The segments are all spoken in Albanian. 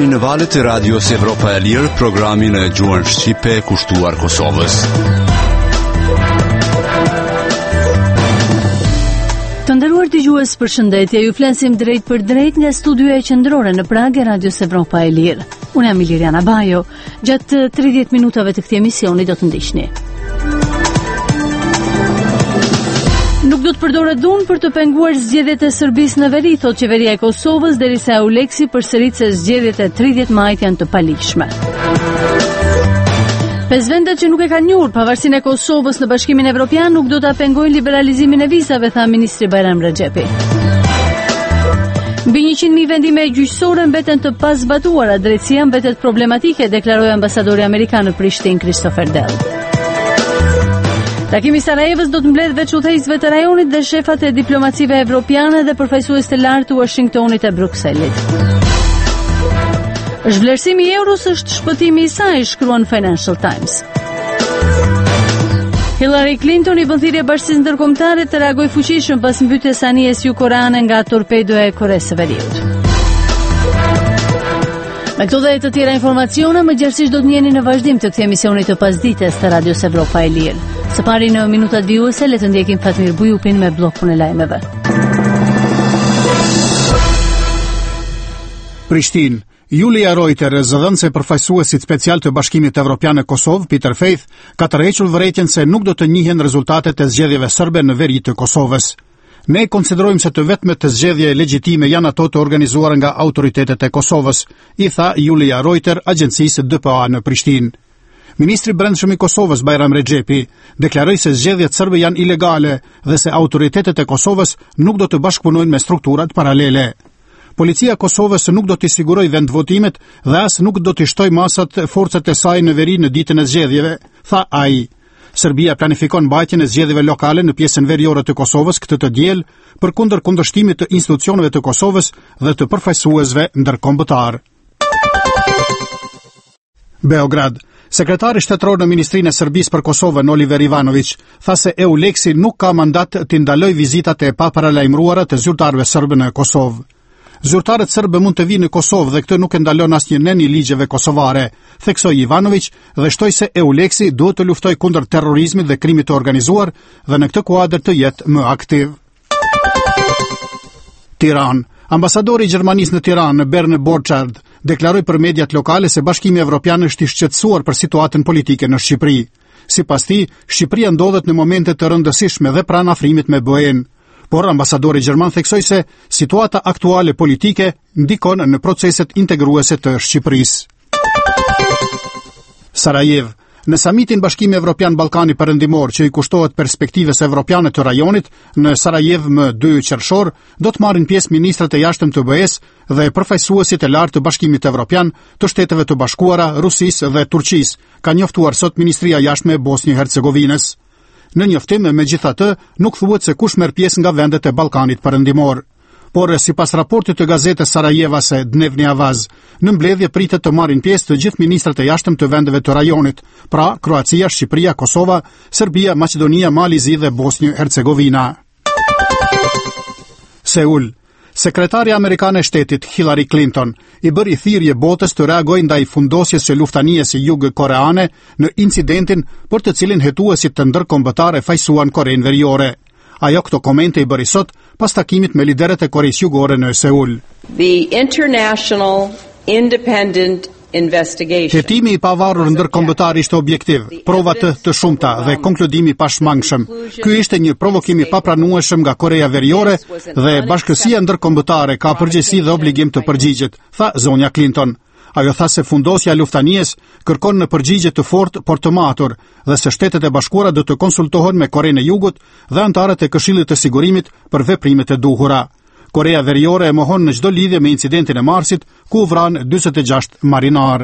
në valët e Radios Evropa e Lirë, programin e gjuhën shqipe kushtuar Kosovës. Të nderuar dëgjues, përshëndetje, ju flasim drejt për drejt nga studioja qendrore në Prag e Radios Evropa e Lirë. Unë jam Iliriana Bajo. Gjatë 30 minutave të këtij emisioni do të ndiqni. Nuk do të përdoret dhunë për të penguar zgjedhjet e Serbisë në veri, thot qeveria e Kosovës, derisa Euleksi përsërit se zgjedhjet e 30 majit janë të paligjshme. 5 vendet që nuk e kanë njohur pavarësinë e Kosovës në Bashkimin Evropian nuk do ta pengojnë liberalizimin e vizave, tha ministri Bayram Rexhepi. Mbi 100.000 vendime gjyqësore mbeten të pazbatuara, drejtësia mbetet problematike, deklaroi ambasadori amerikan në Prishtinë Christopher Dell. Takimi i Sarajevës do të mbledh veç udhëheqësve të rajonit dhe shefat e diplomacive evropiane dhe përfaqësues të lartë të Washingtonit e Brukselit. Zhvlerësimi i euros është shpëtimi i saj, shkruan Financial Times. Hillary Clinton i bën thirrje bashkisë ndërkombëtare të reagojë fuqishëm pas mbytjes anijes jugokoreane nga torpedoja e Koresë së Veriut. Me këto dhe të tjera informacione, më gjerësisht do të njeni në vazhdim të këtij emisioni të pasdites të Radios Evropa e Lirë. Së pari në minutat vijuese, le të ndjekim Fatmir Bujupin me bllokun e lajmeve. Prishtinë. Julia Reuter, zëdhënëse përfaqësuesit special të Bashkimit Evropian në Kosovë, Peter Faith, ka tërhequr vërejtjen se nuk do të njihen rezultatet e zgjedhjeve serbe në veri të Kosovës. Ne konsiderojmë se të vetmet të zgjedhje legjitime janë ato të organizuara nga autoritetet e Kosovës, i tha Julia Reuter agjencisë DPA në Prishtinë. Ministri Brendshëm i Kosovës Bayram Rexhepi deklaroi se zgjedhjet serbe janë ilegale dhe se autoritetet e Kosovës nuk do të bashkëpunojnë me strukturat paralele. Policia e Kosovës nuk do t'i siguroj vendvotimet dhe as nuk do t'i shtoj masat forcat e saj në veri në ditën e zgjedhjeve, tha ai. Serbia planifikon mbajtjen e zgjedhjeve lokale në pjesën veriore të Kosovës këtë të diel, përkundër kundërshtimit të institucioneve të Kosovës dhe të përfaqësuesve ndërkombëtar. Beograd. Sekretari shtetëror në Ministrinë e Serbisë për Kosovën, Oliver Ivanović, tha se Euleksi nuk ka mandat të ndalojë vizitat e paparalajmëruara të zyrtarëve serbë në Kosovë. Zyrtarët serbë mund të vinë në Kosovë dhe këtë nuk e ndalon asnjë nen i ligjeve kosovare, theksoi Ivanović dhe shtoi se Euleksi duhet të luftojë kundër terrorizmit dhe krimit të organizuar dhe në këtë kuadër të jetë më aktiv. Tiranë. Ambasadori i Gjermanisë në Tiranë, Berne Borchardt, deklaroi për mediat lokale se Bashkimi Evropian është i shqetësuar për situatën politike në Shqipëri. Sipas tij, Shqipëria ndodhet në momente të rëndësishme dhe pranë afrimit me BE-n. Por ambasadori gjerman theksoi se situata aktuale politike ndikon në proceset integruese të Shqipërisë. Sarajevo. Në samitin Bashkimi Evropian Ballkani Perëndimor, që i kushtohet perspektivës evropiane të rajonit, në Sarajevo më 2 qershor, do të marrin pjesë ministrat e jashtëm të BE-s dhe përfaqësuesit e lartë të Bashkimit Evropian, të Shteteve të Bashkuara, Rusisë dhe Turqisë, ka njoftuar sot Ministria e Jashtme e Bosnjë-Hercegovinës. Në njoftim, megjithatë, nuk thuhet se kush merr pjesë nga vendet e Ballkanit Perëndimor. Por sipas raportit të gazetës sarajevase Dnevni Avaz, në mbledhje pritet të marrin pjesë të gjithë ministrat e jashtëm të vendeve të rajonit, pra Kroacia, Shqipëria, Kosova, Serbia, Maqedonia, Mali Zi dhe Bosnjë-Hercegovina. Seul. Sekretari amerikane e shtetit Hillary Clinton i bëri thirrje botës të reagojë ndaj fundosjes së luftanijes së jugkoreane në incidentin për të cilin hetuesit të ndërkombëtar fajsuan Korenë Veriore. Ajo këto komente i bëri sot pas takimit me liderët e Koreisë Jugore në Seul. Hetimi i pavarur ndërkombëtar ishte objektiv, prova të shumta dhe konkludimi pashmangshëm. Ky ishte një provokim i papranueshëm nga Korea Veriore dhe bashkësia ndërkombëtare ka përgjegjësi dhe obligim të përgjigjet, tha zonja Clinton. Ajo tha se fundosja e luftanijes kërkon në përgjigje të fortë por të matur dhe se Shtetet e Bashkuara do të konsultohen me Korenë e Jugut dhe anëtarët e Këshillit të Sigurimit për veprimet e duhura. Korea Veriore e mohon në çdo lidhje me incidentin e marsit, ku u vran 46 marinar.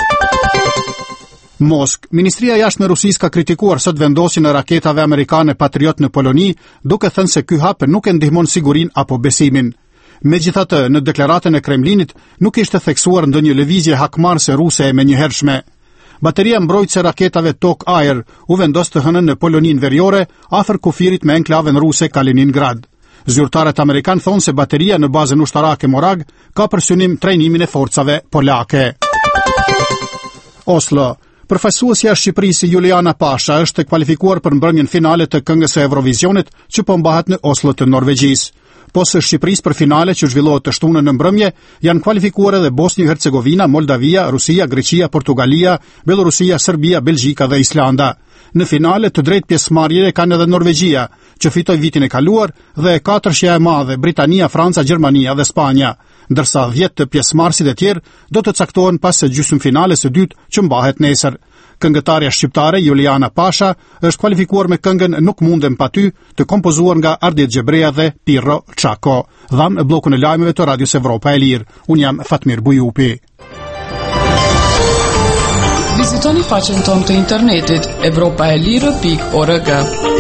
Moskë. Ministria e Jashtme e Rusisë ka kritikuar sot vendosjen e raketave amerikane Patriot në Poloni, duke thënë se ky hap nuk e ndihmon sigurinë apo besimin. Megjithatë, në deklaratën e Kremlinit nuk ishte theksuar ndonjë lëvizje hakmarrëse ruse e menjëhershme. Bateria mbrojtëse raketave Tok-Air u vendos të hënën në Poloninë Veriore, afër kufirit me enklavën ruse Kaliningrad. Zyrtarët amerikan thonë se bateria në bazën ushtarake Morag ka për synim trajnimin e forcave polake. Oslo. Përfaqësuesja e Shqipërisë Juliana Pasha është kualifikuar për mbrëmjen finale të këngës së Eurovisionit që po mbahet në Oslo të Norvegjisë. Po së Shqipërisë për finale që zhvillohet të shtunën në mbrëmje, janë kualifikuar edhe Bosnjë-Hercegovina, Moldavia, Rusia, Greqia, Portugalia, Belorusia, Serbia, Belgjika dhe Islanda. Në finale të drejtë pjesëmarrje kanë edhe Norvegjia, që fitoi vitin e kaluar, dhe e katërshja e madhe Britania, Franca, Gjermania dhe Spanja, ndërsa 10 të pjesëmarrësit e tjerë do të caktohen pas së gjysmëfinales së dytë që mbahet nesër. Këngëtarja shqiptare Juliana Pasha është kualifikuar me këngën Nuk mundem pa ty, të kompozuar nga Ardit Gjebreja dhe Pirro Çako. Dham bllokun e lajmeve të Radios Evropa e Lirë. Unë jam Fatmir Bujupi. Vizitoni faqen tonë të internetit evropaelire.org.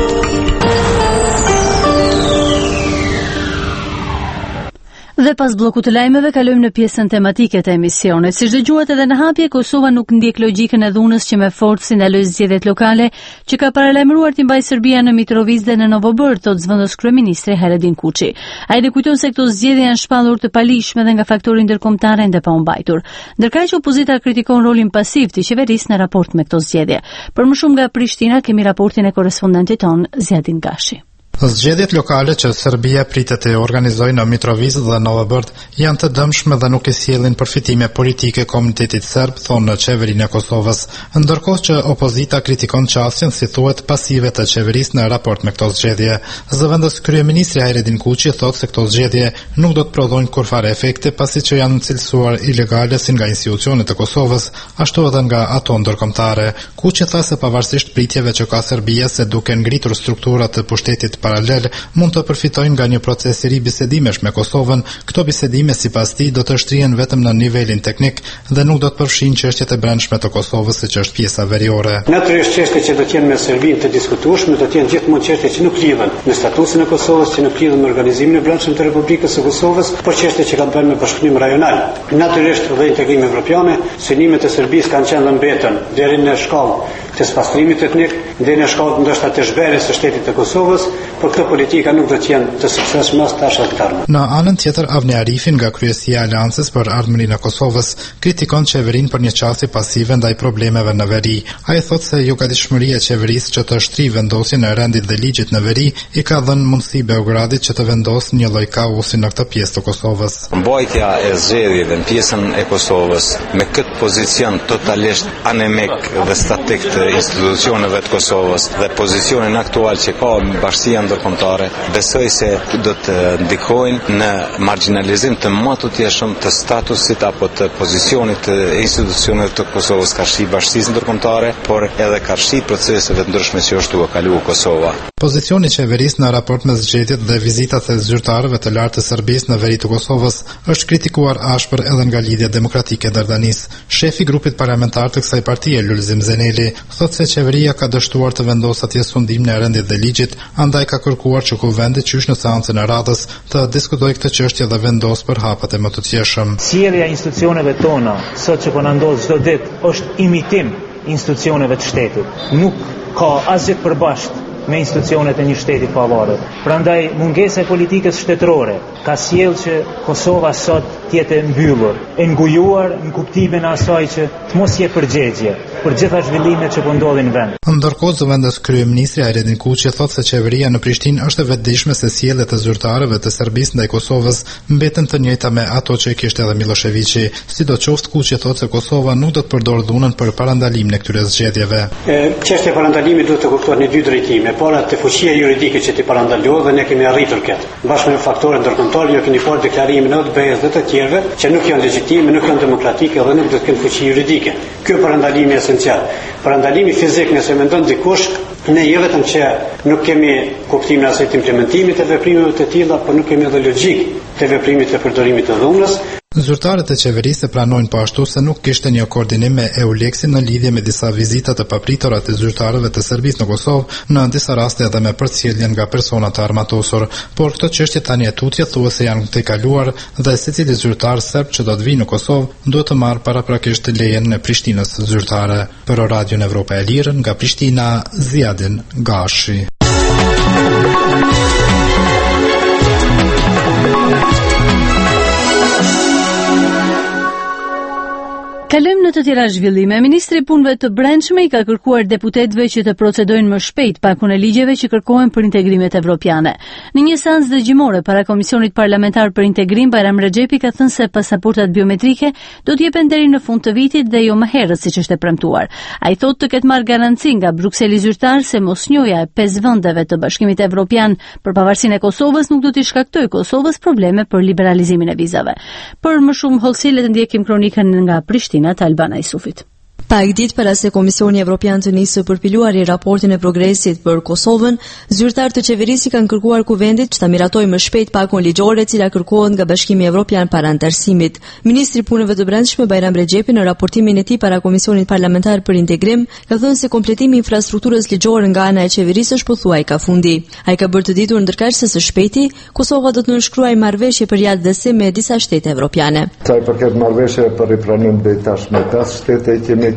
Dhe pas bllokut të lajmeve kalojmë në pjesën tematike të emisionit. Siç dëgjuat edhe në hapje, Kosova nuk ndjek logjikën e dhunës që me forcë si ndaloi zgjedhjet lokale që ka paralajmëruar t'i mbajë Serbia në Mitrovic dhe në Novobër, thot zëvendës kryeministri Haredin Kuçi. Ai dhe kujton se këto zgjedhje janë shpallur të palishme dhe nga faktori ndërkombëtar ende pa humbajtur. Ndërkaq që opozita kritikon rolin pasiv të qeverisë në raport me këto zgjedhje. Për më shumë nga Prishtina kemi raportin e korrespondentit ton Zjadin Gashi. Zgjedhjet lokale që Serbia pritet të organizojë në Mitrovic dhe Novobër janë të dëmshme dhe nuk i sjellin përfitime politike komunitetit serb, thonë në qeverinë e Kosovës, ndërkohë që opozita kritikon qasjen si thuhet pasive të qeverisë në raport me këto zgjedhje. Zëvendës kryeministri Haredin Kuçi thotë se këto zgjedhje nuk do të prodhojnë kurfare efekte pasi që janë cilësuar ilegale si nga institucionet e Kosovës, ashtu edhe nga ato ndërkombëtare. Kuçi tha se pavarësisht pritjeve që ka Serbia se duke ngritur strukturat të pushtetit paralel mund të përfitojnë nga një proces i ri bisedimesh me Kosovën. Këto bisedime sipas tij do të shtrihen vetëm në nivelin teknik dhe nuk do të përfshin çështjet e brendshme të Kosovës, siç është pjesa veriore. Natyrisht çështjet që do të jenë me Serbinë të diskutueshme do të jenë gjithmonë çështje që nuk lidhen me statusin e Kosovës, që nuk lidhen me organizimin e brendshëm të Republikës së Kosovës, por çështje që kanë të bëjnë me bashkëpunim rajonal. Natyrisht dhe integrimi evropian, synimet e Serbisë kanë qenë dhe mbetën deri në shkallë të spastrimit etnik, deri në shkallë ndoshta të zhbërjes së shtetit të Kosovës, por këtë politika nuk do të jenë të suksesshme as tash as tarme. Në anën tjetër, Avni Arifin nga kryesia e Aleancës për Ardhmërinë e Kosovës kritikon qeverinë për një qasje pasive ndaj problemeve në veri. Ai thotë se jugatishmëria e qeverisë që të shtrijë vendosjen e rendit dhe ligjit në veri i ka dhënë mundësi Beogradit që të vendosë një lloj kaosi në këtë pjesë të Kosovës. Mbajtja e zgjedhjeve në pjesën e Kosovës me këtë pozicion totalisht anemik dhe statik të institucioneve të Kosovës dhe pozicionin aktual që ka bashkësia ndërkombëtare, besoj se do të ndikojnë në marginalizim të matutjeshëm të statusit apo të pozicionit të institucioneve të Kosovës karshi bashkësisë ndërkombëtare, por edhe karshi proceseve të ndryshme që është u kaluar Kosova. Pozicioni i qeverisë në raport me zgjedhjet dhe vizitat e zyrtarëve të lartë të Serbisë në veri të Kosovës është kritikuar ashpër edhe nga Lidhja Demokratike e Dardanis. Shefi i grupit parlamentar të kësaj partie, Lulzim Zeneli, thotë se qeveria ka dështuar të vendosë atje sundim në rendit dhe ligjit, andaj ka kërkuar që kuvendi qysh në seancën e radhës të diskutojë këtë çështje dhe vendos për hapat e mëtutjeshëm. Sjellja e institucioneve tona sot që po na ndodh çdo ditë është imitim institucioneve të shtetit. Nuk ka asgjë të përbashkët me institucionet e një shteti pavarur. Prandaj mungesa e politikës shtetërore ka sjellë që Kosova sot të jetë e mbyllur, e ngujuar në kuptimin e asaj që të mos jep përgjigje për gjitha zhvillimet që po ndodhin në vend. Ndërkohë, zëvendës kryeministri Haredin Kuçi thotë se qeveria në Prishtinë është e vetëdijshme se sjelljet e zyrtarëve të Serbisë ndaj Kosovës mbeten të njëjta me ato që kishte edhe Miloševiqi. Sidoqoftë, Kuçi thotë se Kosova nuk do të përdorë dhunën për parandalimin e këtyre zgjedhjeve. Çështja e parandalimit duhet të kuptohet në dy drejtime. Para të fuqia juridike që ti parandalohet dhe ne kemi arritur këtë. Bashkë me faktorët ndërkombëtar, ju keni parë deklarimin e ODB-s dhe të tjerëve që nuk janë legjitime, nuk janë demokratike dhe nuk do të kenë fuqi juridike. Ky parandalimi është esencial. Parandalimi fizik nëse mendon dikush, ne jo vetëm që nuk kemi kuptimin e asaj të implementimit të veprimeve të tilla, por nuk kemi edhe logjikë të veprimit të përdorimit të dhunës. Zyrtarët e qeverisë pranojnë po ashtu se nuk kishte një koordinim me EULEX-in në lidhje me disa vizita të papritura të zyrtarëve të Serbisë në Kosovë, në disa raste edhe me përcjelljen nga persona të armatosur, por këto çështje tani e tutje thuhet se janë të kaluar dhe secili zyrtar serb që do të vijë në Kosovë duhet të marrë paraprakisht lejen e Prishtinës zyrtare. Për Radion Evropa e Lirë nga Prishtina, Zjadin Gashi. Kalojmë në të tjera zhvillime. Ministri i Punëve të Brendshme I ka kërkuar deputetëve që të procedojnë më shpejt pakun e ligjeve që kërkohen për integrimet evropiane. Në një seancë dëgjimore para Komisionit Parlamentar për Integrim, Bajram Rexhepi ka thënë se pasaportat biometrike do të jepen deri në fund të vitit dhe jo më herët siç është e premtuar. Ai thotë të ketë marrë garanci nga Brukseli zyrtar se mosnjoja e 5 vendeve të Bashkimit Evropian për pavarësinë e Kosovës nuk do t'i shkaktojë Kosovës probleme për liberalizimin e vizave. Për më shumë hollësi le të ndjekim kronikën nga Prishtina të Albana Isufit. Pak ditë para se Komisioni Evropian të nisë përpiluari raportin e progresit për Kosovën, zyrtarët të qeverisë kanë kërkuar kuvendit që ta miratojë më shpejt pakun ligjore e cila kërkohet nga Bashkimi Evropian para antarësimit. Ministri I Punëve të Brendshme Bajram Rexhepi në raportimin e tij para Komisionit Parlamentar për Integrim ka thënë se kompletimi I infrastrukturës ligjore nga ana e qeverisë është pothuaj ka fundi. Ai ka bërë të ditur ndërkaq se së shpejti Kosova do të nënshkruajë marrëveshje për jashtëdhësim me disa shtete evropiane. Sa I përket marrëveshje për ripranim deri tashmë 5 shtete kemi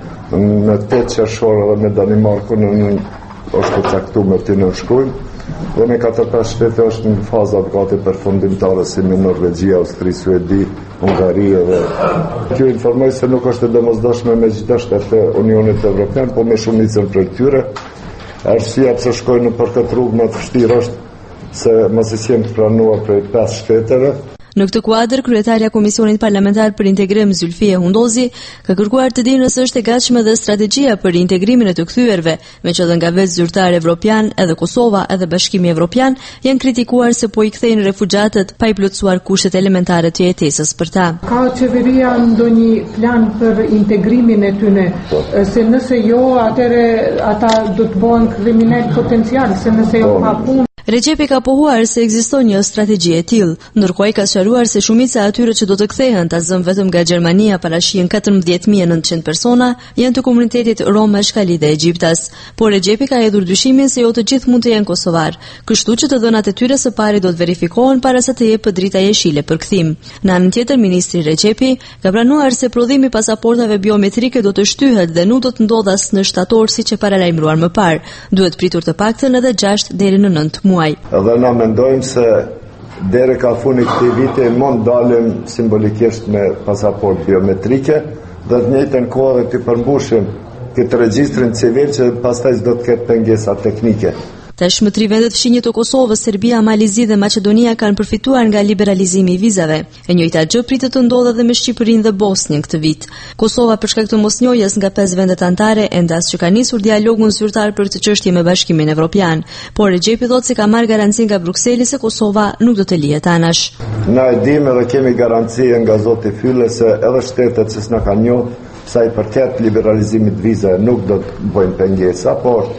në 8 qershor dhe me Danimarkun është të caktuar të nënshkrujmë dhe me 4-5 shtete është në fazat gati përfundimtare si me Norvegjia, Austri, Suedi, Hungari dhe kjo informoj se nuk është e domosdoshme me çdo shtet të Unionit Evropian, po me shumicën prej tyre. Arsyeja pse shkojnë për këtë rrugë më të vështirë është se mos I janë pranuar prej 5 shteteve. Në këtë kuadër, kryetarja e Komisionit Parlamentar për Integrim Zylfie Hundozi ka kërkuar të dinë nëse është e gatshme dhe strategjia për integrimin e të kthyeerve, me që edhe nga vetë zyrtar evropian, edhe Kosova, edhe Bashkimi Evropian janë kritikuar se po I kthejnë refugjatët pa I plotësuar kushtet elementare të jetesës për ta. Ka qeveria ndonjë plan për integrimin e tyre? Se nëse jo, atëre ata do të bëhen kriminal potencial, se nëse jo pa punë. Rexhepi ka pohuar se ekziston një strategji e tillë, ndërkohë ai ka sqaruar se shumica e atyre që do të kthehen ta zëm vetëm nga Gjermania parashihen 14.900 persona janë të komunitetit Rom, Ashkali dhe Egjiptas. Por Rexhepi ka hedhur dyshimin se jo të gjithë mund të jenë kosovar, kështu që të dhënat e tyre së pari do të verifikohen para se të jepë drita jeshile për kthim. Në anën tjetër, ministri Rexhepi ka pranuar se prodhimi I pasaportave biometrike do të shtyhet dhe nuk do të ndodhë as në shtator siç e paralajmëruar më parë. Duhet pritur të paktën edhe 6 deri në 9 muaj. Edhe na mendojmë se deri ka funi këtij viti mund dalim simbolikisht me pasaport biometrike dhe të njëjtën kohë të përmbushim këtë regjistrin civil që pastaj do të ketë pengesa teknike. Tashmë 3 vendet fshinjë të Kosovës, Serbia, Malizi dhe Maqedonia kanë përfituar nga liberalizimi I vizave. E njëjta gjë pritet të ndodhë edhe me Shqipërinë dhe Bosnjën këtë vit. Kosova për shkak të mosnjohjes nga 5 vendet anëtare endas që ka nisur dialogun zyrtar për këtë çështje me Bashkimin Evropian, por Rexhepi thotë se ka marrë garanci nga Brukseli se Kosova nuk do të lihet anash. Na e dimë dhe kemi garanci nga zoti Fylle se edhe shtetet që s'na kanë njohur sa I përket liberalizimit vizave nuk do të bëjnë pengesa,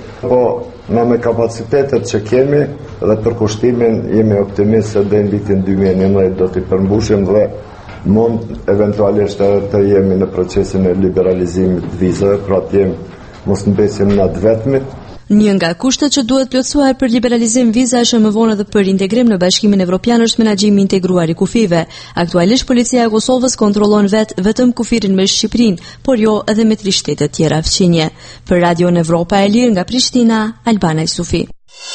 po na me kapacitetet që kemi dhe për kushtimin jemi optimist se deri në vitin 2019 do t'i përmbushim dhe mund eventualisht të jemi në procesin e liberalizimit vizave, pra të jemi mos mbesim në atë vetmit. Një nga kushtet që duhet plotësuar për liberalizim vizash më vonë edhe për integrim në Bashkimin Evropian është menaxhimi I integruar I kufive. Aktualisht policia e Kosovës kontrollon vetëm kufirin me Shqipërinë, por jo edhe me 3 shtete tjera fqinje. Për Radion Evropa e Lirë nga Prishtina, Albana Isufi.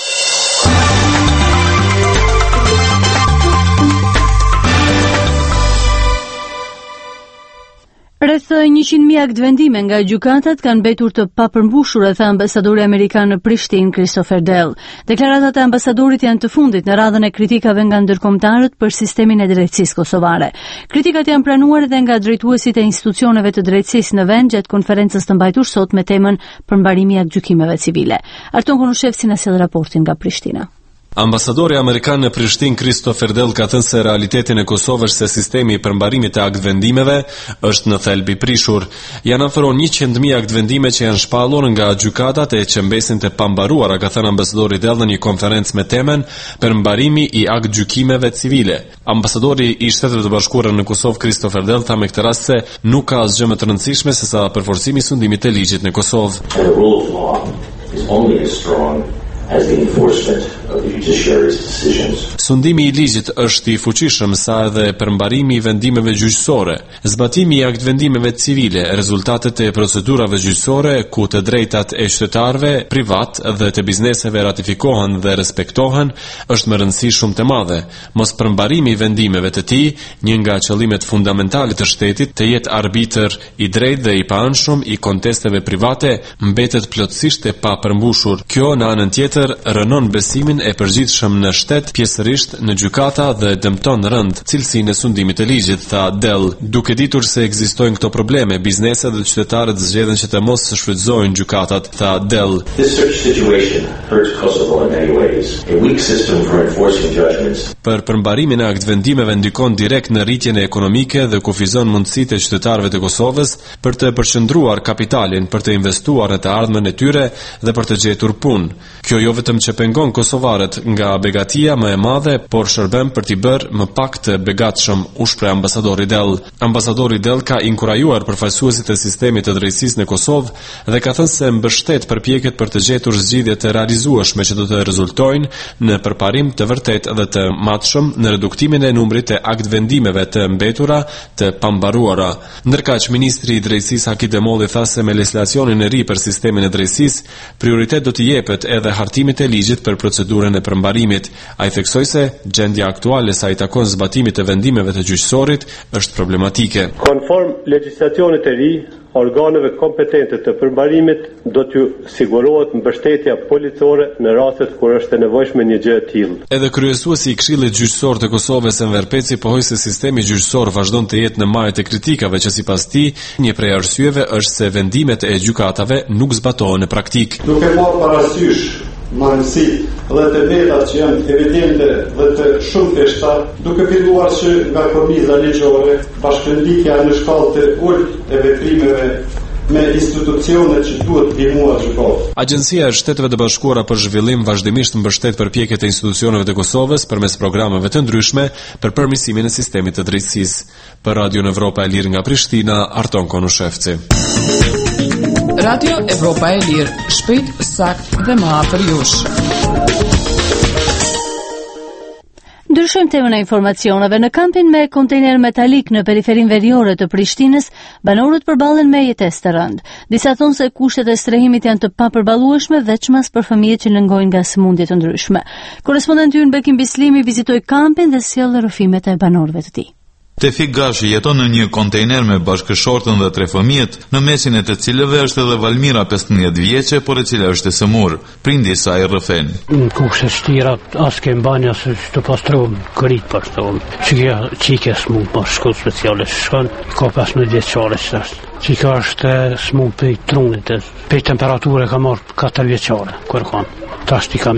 Rreth 100.000 akt vendime nga gjykatat kanë mbetur të papërmbushura, tha ambasadori amerikan në Prishtinë, Christopher Dell. Deklaratat e ambasadorit janë të fundit në radhën e kritikave nga ndërkombëtarët për sistemin e drejtësisë kosovare. Kritikat janë pranuar edhe nga drejtuesit e institucioneve të drejtësisë në vend gjatë konferencës të mbajtur sot me temën përmbarimi I aktgjykimeve civile. Arton Konushevci na sjell raportin nga Prishtina. Ambasadori amerikan në Prishtinë Christopher Dell ka thënë se realitetin e Kosovës se sistemi I përmbarimit të aktvendimeve është në thelb I prishur. Janë afëron 100.000 aktvendime që janë shpallur nga gjykatat e që mbesin të pambaruara, ka thënë ambasadori Dell në një konferencë me temën përmbarimi I aktgjykimeve civile. Ambasadori I Shteteve të Bashkuara në Kosovë Christopher Dell tha me këtë rast se nuk ka asgjë më të rëndësishme se sa përforcimi I sundimit të ligjit në Kosovë. As the enforcement of the judiciary's decisions. Sundimi i ligjit është i fuqishëm sa edhe përmbarimi i vendimeve gjyqësore, zbatimi i aktvendimeve civile, rezultatet e procedurave gjyqësore ku të drejtat e qytetarëve privat dhe të bizneseve ratifikohen dhe respektohen është më rëndësi shumë të madhe. Mos përmbarimi i vendimeve të tij, një nga qëllimet fundamentale të shtetit, të jetë arbitër i drejtë dhe i paanshëm i kontesteve private, mbetet plotësisht e papërmbushur. Kjo në anën tjetër rënon besimin e përgjithshëm në shtet, pjesërisht në gjykata dhe dëmton rënd cilësinë e sundimit të ligjit, tha Dell. Duke ditur se ekzistojnë këto probleme, bizneset dhe qytetarët zgjedhin që të mos shfrytëzojnë gjykatat, tha Dell. Për përmbarimin e aktvendimeve ndikon direkt në rritjen e ekonomike dhe kufizon mundësitë e qytetarëve të Kosovës për të përqendruar kapitalin, për të investuar në të ardhmen e tyre dhe për të gjetur punë. Kjo jo vetëm që pengon kosovarët nga begatia më e madhe, por shërben për t'i bërë më pak të begatshëm, u shpreh ambasadori Dell. Ambasadori Dell ka inkurajuar përfaqësuesit e sistemit të drejtësisë në Kosovë dhe ka thënë se mbështet përpjekjet për të gjetur zgjidhje të realizueshme që do të rezultojnë në përparim të vërtetë dhe të matshëm në reduktimin e numrit të aktvendimeve të mbetura të pambaruara. Ndërkaq ministri i drejtësisë Haki Demolli tha se me legislacionin e ri për sistemin e drejtësisë, prioritet do t'i jepet edhe hartimit e ligjit për procedurën e përmbarimit. Ai theksoi se gjendja aktuale sa i takon zbatimit të vendimeve të gjyqësorit është problematike. Konform legjislacionit të ri, organeve kompetente të përmbarimit do t'ju sigurohet mbështetja policore në rastet kur është e nevojshme një gjë e tillë. Edhe kryesuesi i Këshillit Gjyqësor të Kosovës Enver Peci pohoi se sistemi gjyqësor vazhdon të jetë në majët e kritikave që sipas tij një prej arsyeve është se vendimet e gjykatave nuk zbatohen në praktik. Duke marrë parasysh marrësit dhe të vetat që janë evidente dhe të shumë të shtat, duke filluar që nga korniza ligjore, bashkëndikja në shkallë të ulët e veprimeve me institucionet që duhet ndihmuar gjykatë. Agjencia e Shteteve të Bashkuara për Zhvillim vazhdimisht mbështet përpjekjet e institucioneve të Kosovës përmes programeve të ndryshme për përmirësimin e sistemit të drejtësisë. Për Radio Evropa e Lirë nga Prishtina, Arton Konushevci. Radio Evropa e Lirë, shpejt, sakt dhe më afër jush. Ndryshojmë temën e informacioneve. Në kampin me kontejner metalik në periferin veriore të Prishtinës, banorët përballen me jetesë të rëndë. Disa thonë se kushtet e strehimit janë të papërballueshme, veçmas për fëmijët që lëngojnë nga sëmundje të ndryshme. Korrespondenti ynë Bekim Bislimi vizitoi kampin dhe sjellë rrëfimet e banorëve të tij. Tefik Gashi jeton në një kontejner me bashkëshortën dhe 3 fëmijët, në mesin e të cilëve është edhe Valmira 15 vjeçe, por e cila është e sëmur. Prindi i saj rrëfen. Në kushte shtira as ke mbanja se të pastrom kërit pastrom. Çike smund pa shkollë speciale shkon, ka 15 vjeçare çast. Çika është smund pe trunit, pe temperaturë ka marr 4 vjeçare kur kanë. Tash ti ka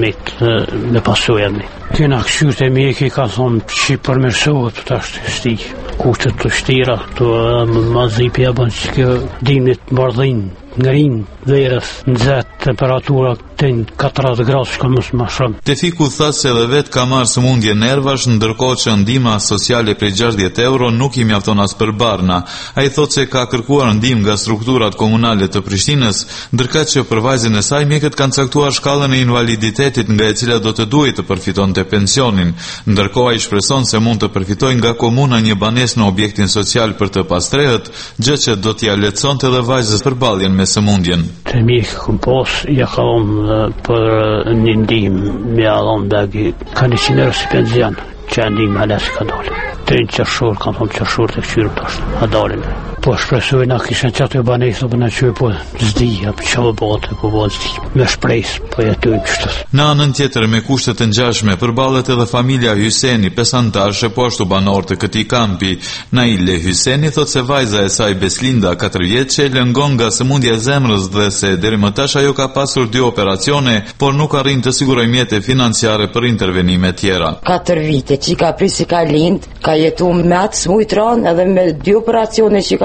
me pasojë me. Kena këshyrë e mjeki ka thonë që përmirësohet tash shti. Kushtet të shtira, të mazipja bën që kjo dimnit mbardhin, ngrin, verës, nxet, temperatura të 40 gradë shkon më shumë. Tefiku tha se edhe vet ka marrë sëmundje nervash, ndërkohë që ndihma sociale prej 60 euro nuk i mjafton as për barna. Ai thotë se ka kërkuar ndihmë nga strukturat komunale të Prishtinës, ndërkaq që për vajzën e saj mjekët kanë caktuar shkallën e invaliditetit nga e cila do të duhej të përfitonte pensionin. Ndërkohë ai shpreson se mund të përfitojë nga komuna një banesë në objektin social për të pastrehët, gjë që do t'ia lehtësonte edhe vajzës përballjen me sëmundjen. Të mjekë kompos ja ka për një ndihmë me allon bagi ka 100 euro si penzion që ndihmë halas ka dalë. 3 qershor, kam thonë qershor të këshyrë tash, a dalin. Po shpresoj na kishin çatë e banesë po na çoj po zdi apo çfarë bote po vozdi me shpresë po jetojmë kështu. Në anën tjetër me kushte të ngjashme përballet edhe familja Hyseni, pesantashe po ashtu banor të këtij kampi. Naile Hyseni thotë se vajza e saj Beslinda 4 vjeçe lëngon nga sëmundja e zemrës dhe se deri më tash ajo ka pasur 2 operacione, por nuk arrin të sigurojë mjete financiare për intervenime tjera. 4 vite që ka prisi ka lind, ka jetuar me atë smujtron edhe me 2 operacione që ka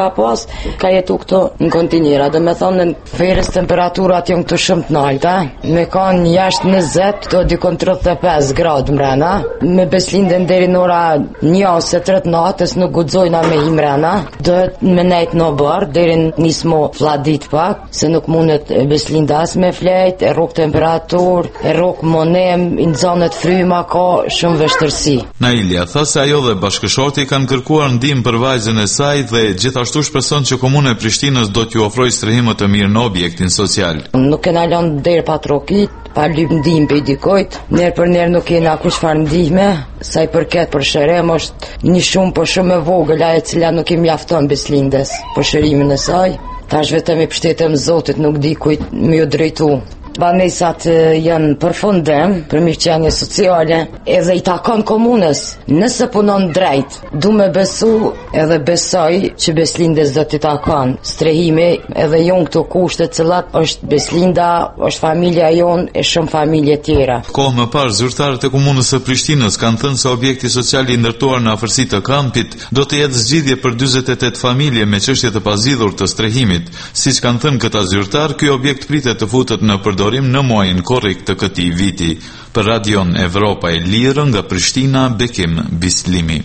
ka pas, ka jetu këto në kontinjera. Dhe me thonë në ferës temperaturat janë këtu shumë të nalta, me kanë jashtë 20, këto dikon 35 gradë mrena, me Beslindën deri në ora 1 ose 3 natës nuk guxojna me hi mrena, dohet me nejt në bërë, deri nismo fladit pak, se nuk mundet Beslinda as me flejt, e rrok temperatur, e rrok monem, i në zonet fryma ka shumë vështërsi. Nailja tha se ajo dhe bashkëshorti kanë kërkuar ndihmë për vajzën e saj dhe gjithashtu shpreson që Komuna e Prishtinës do t'ju ofrojë strehime të mirë në objektin social. Nuk kena lënë deri pa trokit, pa lyp ndihmë pe dikojt, njerë për njerë nuk kena kush farë ndihme, sa i përket për shërem është një shumë po shumë e vogël, e cila nuk i mjafton Beslindes për shërimin e saj. Tash vetëm i pështetëm Zotit, nuk di kujt më ju drejtu. Banesat janë përfundim për mirëqenie sociale, edhe i takon komunës. Nëse punon drejt, du me besu edhe besoj që Beslindes do t'i takon strehimi, edhe jonë këto kushte cilat është Beslinda, është familja jonë e shumë familje tjera. Kohë më parë, zyrtarët e Komunës së Prishtinës kanë thënë se objekti social i ndërtuar në afërsi të kampit do të jetë zgjidhje për 48 familje me çështje të pazgjidhur të strehimit. Siç kanë thënë këta zyrtar, ky objekt pritet të futet në përdorim në muajin korrik të këtij viti. Për Radion Evropa e Lirë nga Prishtina, Bekim Bislimi.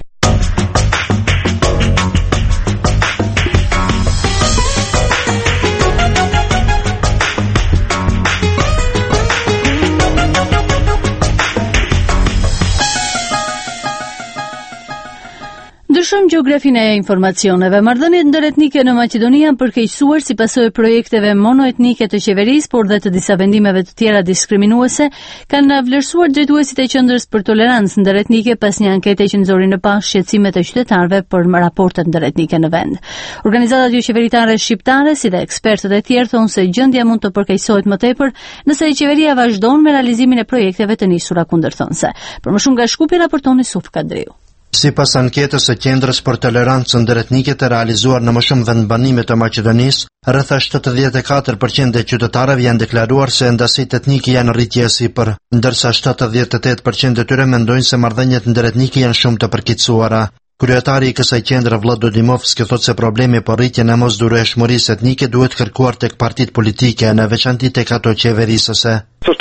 Ndryshojmë gjeografinë e informacioneve. Marrëdhëniet ndëretnike në Maqedoni janë përkeqësuar si pasojë projekteve monoetnike të qeverisë, por dhe të disa vendimeve të tjera diskriminuese, kanë vlerësuar drejtuesit e Qendrës për Tolerancë Ndëretnike pas një ankete që nxori në pas shqetësimet e qytetarëve për raportet ndëretnike në vend. Organizatat jo qeveritare shqiptare, si dhe ekspertët e tjerë thonë se gjendja mund të përkeqësohet më tepër nëse qeveria vazhdon me realizimin e projekteve të nisura kundërthonëse. Për më shumë nga Shkupi raporton Yusuf Kadriu. Sipas anketës së Qendrës për Tolerancë Ndëretnike të realizuar në më shumë vendbanime të Maqedonisë, rreth 74% e qytetarëve janë deklaruar se ndasitë etnike janë rritje e sipër, ndërsa 78% e tyre mendojnë se marrëdhëniet ndëretnike janë shumë të përkeqësuara. Kryetari i kësaj qendre Vllado Dimovski thotë se problemi për rritjen e mosdurueshmërisë etnike duhet kërkuar tek partitë politike, në veçanti tek ato qeverisëse.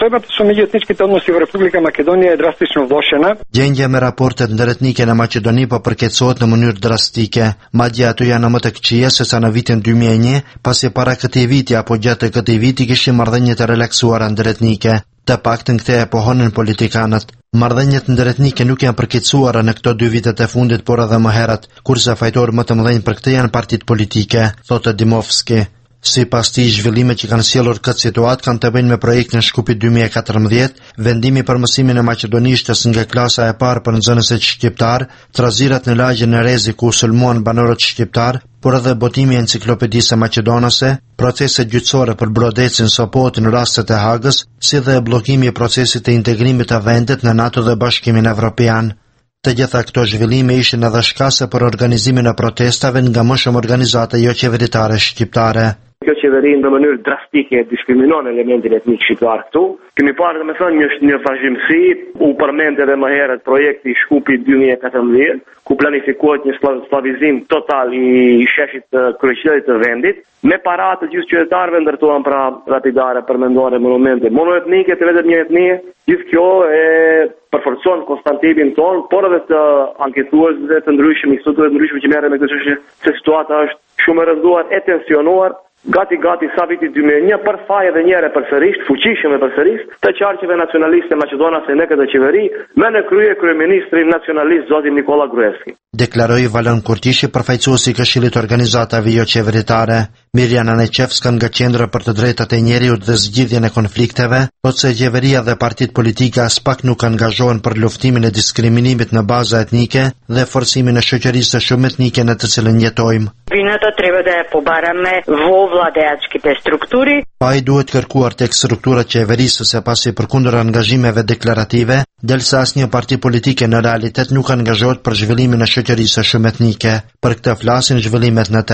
Gjendja me raportet ndëretnike në Maqedoni po përkeqësohet në mënyrë drastike. Madje ato janë më të këqija se sa në vitin 2001, pasi para këtij viti apo gjatë këtij viti kishim marrëdhënie të relaksuara ndëretnike. Të paktën këtë e pohonin politikanët. Marrëdhëniet ndëretnike nuk janë përkeqësuara në këto 2 vitet e fundit, por edhe më herët, kurse fajtorë më të mëdhenj për këtë janë partitë politike, thotë Dimovski. Sipas tij, zhvillimet që kanë sjellur këtë situatë kanë të bëjnë me projektin Shkupi 2014, vendimi për mësimin e maqedonishtës nga klasa e parë për nxënësit shqiptar, trazirat në lagjen e Rezi ku sulmuan banorët shqiptar, por edhe botimi i enciklopedisë maqedonase, procese gjyqësore për Brodecin, Sopotin, rastet e Hagës, si dhe bllokimi i procesit të integrimit të vendit në NATO dhe Bashkimin Evropian. Të gjitha këto zhvillime ishin edhe shkase për organizimin e protestave nga më shumë organizata jo qeveritare shqiptare. Kjo qeveri në mënyrë drastike diskriminon elementin etnik shqiptar këtu. Kemi parë me thënë një vazhdimsi, u përmend edhe më herët projekti Shkupi 2014, ku planifikohet një slavizim total i sheshit të kryeqytetit të vendit, me para të gjithë qytetarëve ndërtuan pra lapidare, përmendore, monumente monoetnike të vetëm një etnie. Gjithë kjo e përforcon konstantimin ton, por edhe të anketuesve të ndryshëm, instituteve të ndryshme që merren me këtë çështje, se situata është shumë e rënduar, e tensionuar. Gati sa viti 2001 për faj edhe njëre përsërisht, fuqishëm e përsërisht, të qarqeve nacionaliste maqedonase në këtë qeveri, me në kryeministrin nacionalist zotin Nikola Gruevski. Deklaroi Valon Kurtishi, përfaqësuesi i Këshillit të Organizatave jo qeveritare. Mirjana Neqevska nga Qendra për të Drejtat e Njerëzit dhe Zgjidhjen e Konflikteve, thotë se qeveria dhe partitë politike as pak nuk angazhohen për luftimin e diskriminimit në baza etnike dhe forcimin e shoqërisë së shumë etnike në të cilën jetojmë. Вината треба да ја побараме во владеачките структури. Pa i duhet kërkuar tek strukturat qeverisëse pasi përkundër angazhimeve deklarative, derisa asnjë parti politike në realitet nuk angazhohet për zhvillimin e shoqërisë së shumë etnike. Për këtë flasin zhvillimet në terren.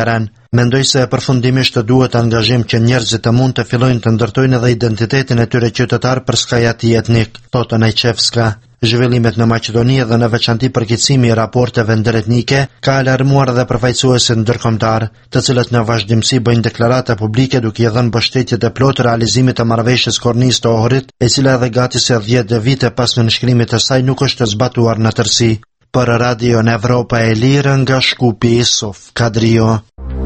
Mendoj se përfundimisht duhet angazhim që njerëzit të mund të fillojnë të ndërtojnë edhe identitetin e tyre qytetar për skajati etnik, thotë Najçevska. Zhvillimet në Maqedoni dhe në veçanti përkeqësimi i raporteve ndëretnike ka alarmuar edhe përfaqësuesit ndërkombëtar, të cilët në vazhdimsi bëjnë deklarata publike duke i dhënë mbështetje të plotë realizimit të marrëveshjes Kornisë të Ohrit, e cila edhe gati se 10 vite pas nënshkrimit të saj nuk është zbatuar në tërësi. Për Radio Evropa e Lirë nga Shkupi, Sof Kadrio.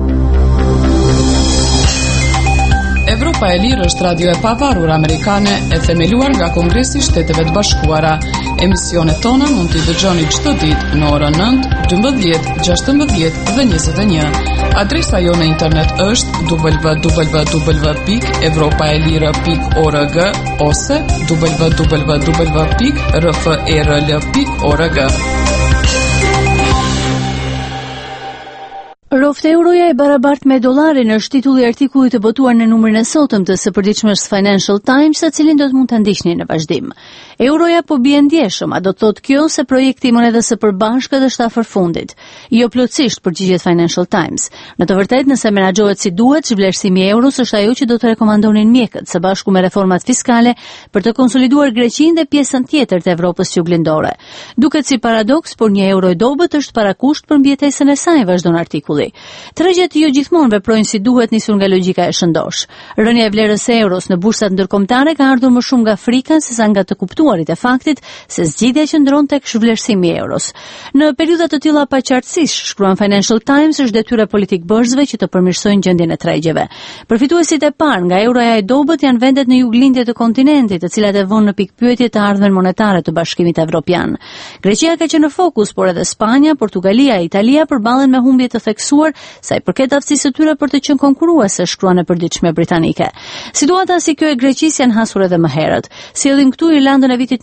Evropa e Lirë është radio e pavarur amerikane e themeluar nga Kongresi i Shteteve të Bashkuara. Emisionet tona mund t'i dëgjoni çdo ditë në orën 9, 12, 16 dhe 21. Adresa jonë në internet është www.evropaelire.org ose www.rferl.org. Roftë euroja e barabartë me dollarin është titulli i artikullit të botuar në numrin e sotëm të së përditshmës Financial Times, të cilin do të mund ta ndiqni në vazhdim. Euroja po bie ndjeshëm, a do të thotë kjo se projekti i monedës së përbashkët është afër fundit? Jo plotësisht, përgjigjet Financial Times. Në të vërtetë, nëse menaxhohet si duhet, zhvlerësimi i euros është ajo që do të rekomandonin mjekët, së bashku me reformat fiskale për të konsoliduar Greqinë dhe pjesën tjetër të Evropës juglindore. Duket si paradoks, por një euro i dobët është parakusht për mbjetesën e saj, vazhdon artikulli. Tregjet jo gjithmonë veprojnë si duhet nisur nga logjika e shëndosh. Rënja e vlerës së euros në bursat ndërkombëtare ka ardhur më shumë nga frika sesa nga të kuptuarit e faktit se zgjidhja qëndron tek zhvlerësimi i euros. Në periudha të tilla paqartësisht, shkruan Financial Times, është detyra politik bërësve që të përmirësojnë gjendjen e tregjeve. Përfituesit e parë nga euroja e dobët janë vendet në juglindje të kontinentit, të cilat e vënë në pikpyetje të ardhmen monetare të Bashkimit Evropian. Greqia ka qenë në fokus, por edhe Spanja, Portugalia e Italia përballen me humbje të theksuar sa i përket aftësisë së tyre për të qenë konkurruese, shkruan e përditshme britanike. Situata si kjo e Greqisë janë hasur edhe më herët. Sjellim këtu Irlandën e vitit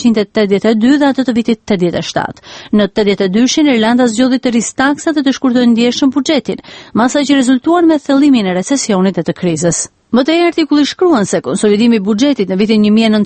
1982 dhe atë të vitit 87. Në 82-shin Irlanda zgjodhi të rrisë taksat dhe të shkurtojë ndjeshëm buxhetin, masa që rezultuan me thellimin e recesionit dhe të krizës. Më tej artikulli shkruan se konsolidimi i buxhetit në vitin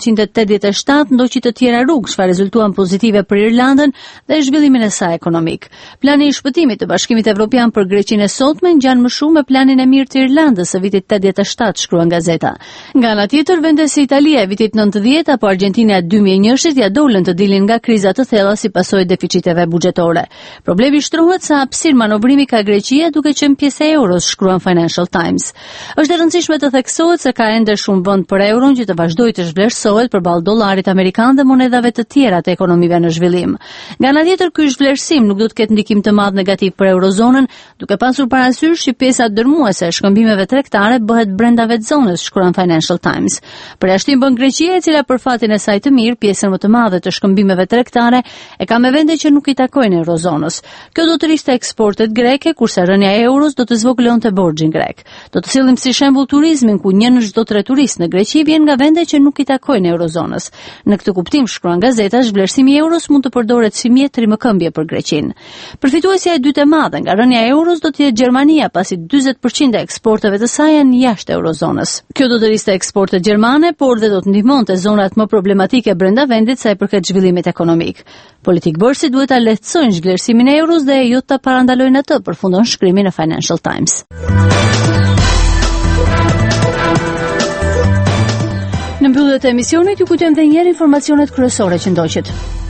1987 ndoqi të tjera rrugë, çfarë rezultuan pozitive për Irlandën dhe zhvillimin e saj ekonomik. Plani i shpëtimit të Bashkimit Evropian për Greqinë e sotme ngjan më shumë me planin e mirë të Irlandës së vitit 87, shkruan gazeta. Nga ana tjetër, vende si Italia e vitit 90 apo Argjentina e 2001-shit ja dolën të dilin nga kriza të thella si pasojë deficiteve buxhetore. Problemi shtrohet sa hapësirë manovrimi ka Greqia duke qenë pjesë e euros, shkruan Financial Times. Është e rëndësishme të theksohet se ka ende shumë vend për euron që të vazhdojë të zhvlerësohet përballë dollarit amerikan dhe monedhave të tjera të ekonomive në zhvillim. Nga ana tjetër, ky zhvlerësim nuk do të ketë ndikim të madh negativ për eurozonën, duke pasur parasysh që pjesa dërmuese e shkëmbimeve tregtare bëhet brenda vetë zonës, shkruan Financial Times. Përjashtim bën Greqia, e cila për fatin e saj të mirë, pjesën më të madhe të shkëmbimeve tregtare e ka me vende që nuk i takojnë eurozonës. Kjo do të rriste eksportet greke, kurse rënja e euros do të zvogëlonte borxhin grek. Do të sillim si shembull turizmin, ku 1 në çdo 3 turist në Greqi vjen nga vende që nuk i takojnë eurozonës. Në këtë kuptim, shkruan gazeta, zhvlerësimi i euros mund të përdoret si mjet rimëkëmbje për Greqinë. Përfituesja e dytë e madhe nga rënja e euros do të jetë Gjermania, pasi 40% e eksporteve të saj janë jashtë eurozonës. Kjo do të rriste eksportet gjermane, por dhe do të ndihmonte zonat më problematike brenda vendit sa i përket zhvillimit ekonomik. Politik bërësi duhet ta lehtësojnë zhvlerësimin e euros dhe jo ta parandalojnë atë, përfundon shkrimi në Financial Times. Në mbyllje të emisionit ju kujtojmë edhe një herë informacionet kryesore që ndoqet.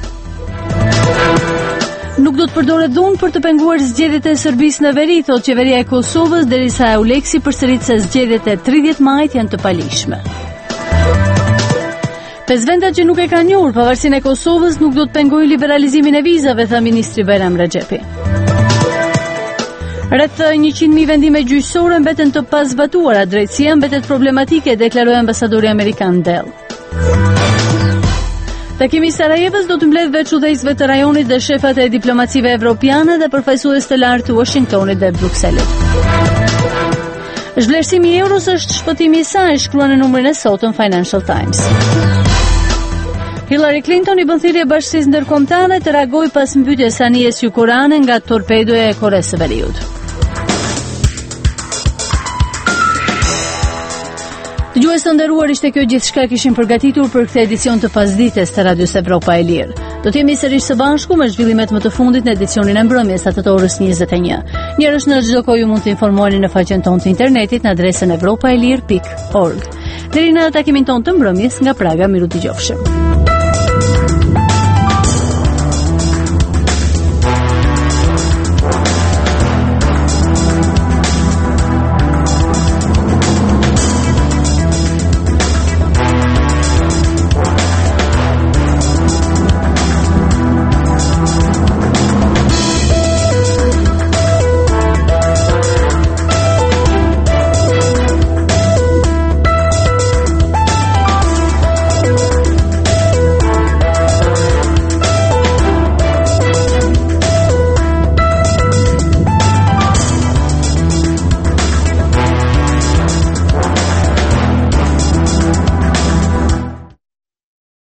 Nuk do të përdoret dhunë për të penguar zgjedhjet e Serbisë në veri, thot qeveria e Kosovës, derisa EULEX-i përsërit se zgjedhjet e 30 majit janë të palishme. 5 vendet që nuk e kanë njohur pavarësinë e Kosovës nuk do të pengojnë liberalizimin e vizave, tha ministri Bayram Rexhepi. Rreth 100.000 vendime gjyqësore mbeten të pazbatuara, drejtësia mbetet problematike, deklaroi ambasadori amerikan Dell. Takimi i Sarajevës do të mbledh veç udhëheqësve të rajonit dhe shefat e diplomacive evropiane dhe përfaqësues të lartë të Washingtonit dhe Brukselit. Zhvlerësimi i euros është shpëtimi i saj, shkruan në numrin e sotëm Financial Times. Hillary Clinton i bën thirrje bashkisë ndërkombëtare të reagojë pas mbytjes së anijes jugoslave nga torpedoja e Koresë së Veriut. Dëgjues të nderuar, ishte kjo gjithçka kishim përgatitur për këtë edicion të pasdites të Radios Evropa e Lirë. Do të jemi sërish së bashku me zhvillimet më të fundit në edicionin e mbrëmjes atë të orës 21. Njerëz në çdo kohë ju mund të informoheni në faqen tonë të internetit në adresën evropaelir.org. Deri në takimin tonë të mbrëmjes nga Praga, miru dëgjofshim.